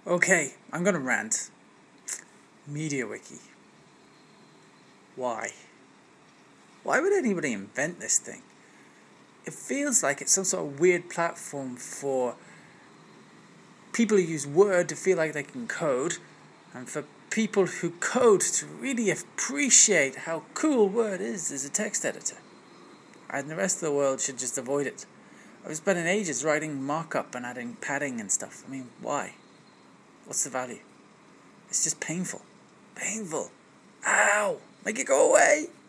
Okay, I'm gonna rant. MediaWiki. Why? Why would anybody invent this thing? It feels like it's some sort of weird platform for people who use Word to feel like they can code, and for people who code to really appreciate how cool Word is as a text editor. And the rest of the world should just avoid it. I was spending ages writing markup and adding padding and stuff. I mean, why? What's the value? It's just painful. Painful. Ow! Make it go away!